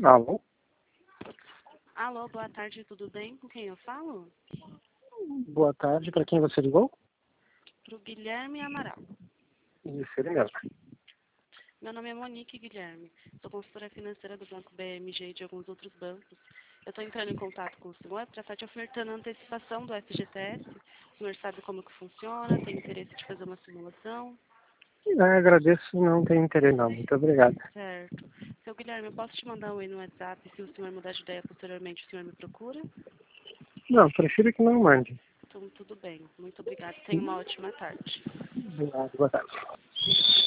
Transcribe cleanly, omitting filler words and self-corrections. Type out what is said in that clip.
Alô? Alô, boa tarde, tudo bem? Com quem eu falo? Boa tarde, para quem você ligou? Pro Guilherme Amaral. Isso, ele mesmo. Meu nome é Monique Guilherme. Sou consultora financeira do Banco BMG e de alguns outros bancos. Eu estou entrando em contato com o senhor para estar te ofertando a antecipação do FGTS. O senhor sabe como que funciona? Tem interesse de fazer uma simulação? Agradeço, não tenho interesse não. Muito obrigado. Certo. Seu Guilherme, eu posso te mandar um e-mail no WhatsApp. Se o senhor mudar de ideia posteriormente, o senhor me procura? Não, prefiro que não mande. Então, tudo bem. Muito obrigada. Tenha uma ótima tarde. Obrigado, boa tarde.